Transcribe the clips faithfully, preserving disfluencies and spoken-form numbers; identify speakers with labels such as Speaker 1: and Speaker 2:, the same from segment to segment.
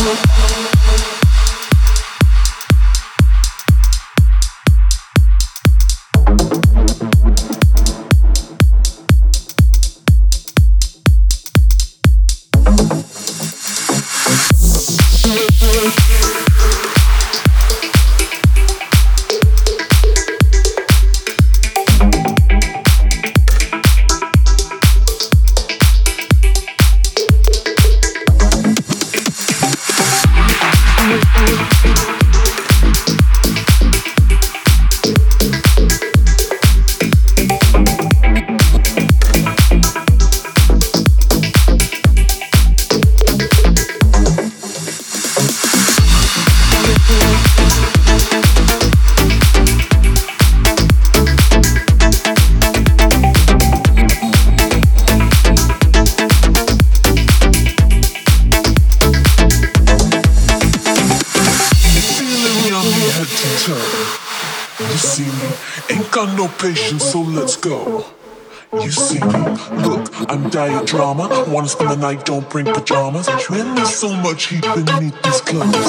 Speaker 1: Patience, so let's go. You see me, look, I'm diadrama. Wanna spend the night, don't bring pajamas. Man, there's so much heat beneath these clothes.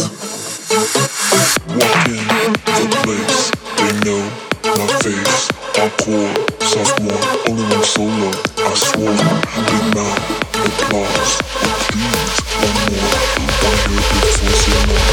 Speaker 1: Walk in the place, they know my face. Encore, sophomore, only one solo. I swore, big mouth, applause, but please, one more. Wanna hear a big voice in my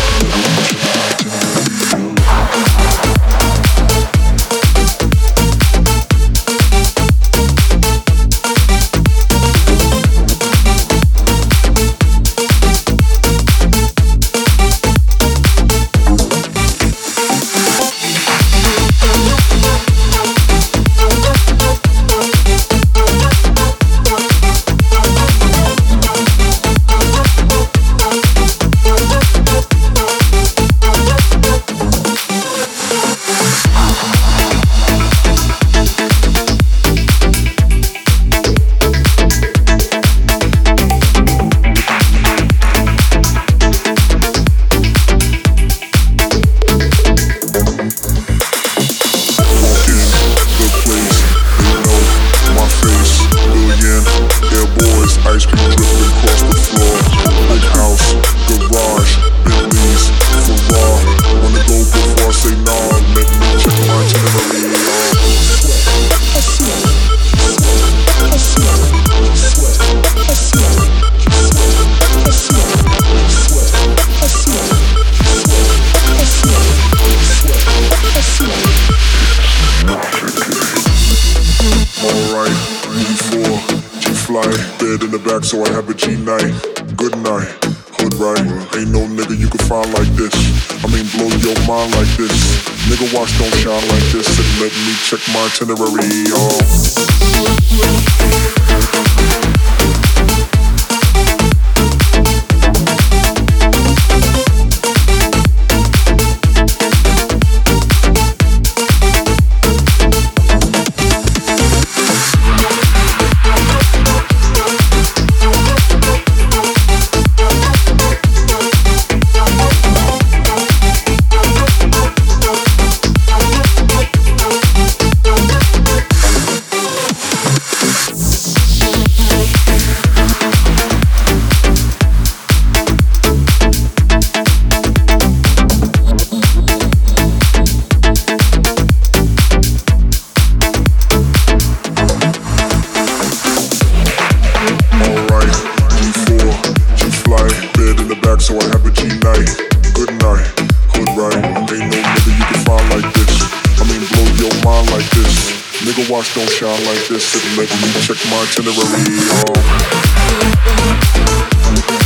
Speaker 1: so I have a G night, good night, hood right. Ain't no nigga you can find like this. I mean blow your mind like this. Nigga watch don't shine like this. And let me check my itinerary, watch don't shine like this. And let me check my itinerary,